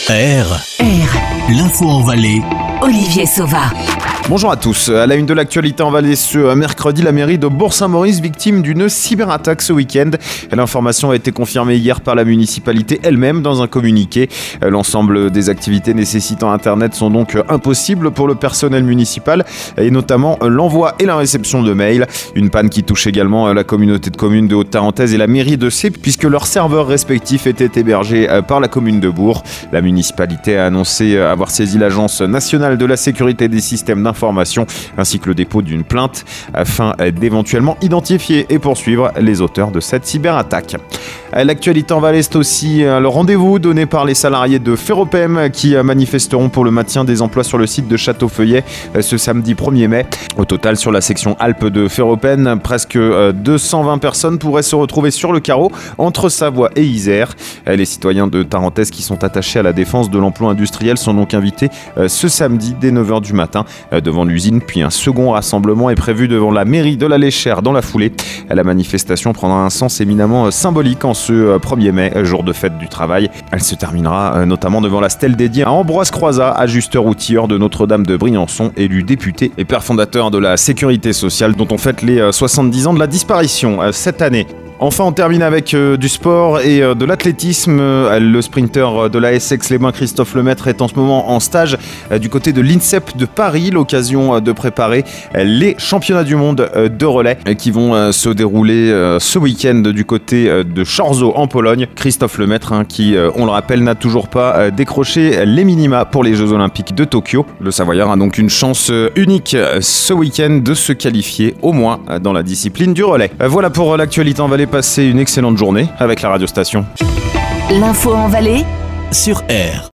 L'info en Valais. Olivier Sauva. Bonjour à tous. À la une de l'actualité en Valais ce mercredi, la mairie de Bourg-Saint-Maurice victime d'une cyberattaque ce week-end. L'information a été confirmée hier par la municipalité elle-même dans un communiqué. L'ensemble des activités nécessitant Internet sont donc impossibles pour le personnel municipal et notamment l'envoi et la réception de mails. Une panne qui touche également la communauté de communes de Haute-Tarentaise et la mairie de Sées puisque leurs serveurs respectifs étaient hébergés par la commune de Bourg. La municipalité a annoncé avoir saisi l'Agence nationale de la sécurité des systèmes d'information ainsi que le dépôt d'une plainte afin d'éventuellement identifier et poursuivre les auteurs de cette cyberattaque. L'actualité en Valais, c'est aussi le rendez-vous donné par les salariés de Ferropem qui manifesteront pour le maintien des emplois sur le site de Château-Feuillet ce samedi 1er mai. Au total, sur la section Alpes de Ferropem, presque 220 personnes pourraient se retrouver sur le carreau entre Savoie et Isère. Les citoyens de Tarentaise qui sont attachés à la défense de l'emploi industriel sont donc invités ce samedi dès 9h du matin devant l'usine, puis un second rassemblement est prévu devant la mairie de la Léchère dans la foulée. La manifestation prendra un sens éminemment symbolique en ce 1er mai, jour de fête du travail. Elle se terminera notamment devant la stèle dédiée à Ambroise Croizat, ajusteur outilleur de Notre-Dame de Briançon, élu député et père fondateur de la sécurité sociale dont on fête les 70 ans de la disparition cette année. Enfin, on termine avec du sport et de l'athlétisme. Le sprinter de la l'AS-Aix-les-Bains, Christophe Lemaître, est en ce moment en stage du côté de l'INSEP de Paris, l'occasion de préparer les championnats du monde de relais qui vont se dérouler ce week-end du côté de Chorzów en Pologne. Christophe Lemaître, qui, on le rappelle, n'a toujours pas décroché les minima pour les Jeux Olympiques de Tokyo. Le Savoyard a donc une chance unique ce week-end de se qualifier au moins dans la discipline du relais. Voilà pour l'actualité en Valais. Passez une excellente journée avec la radio station. L'info en Valais Sur R.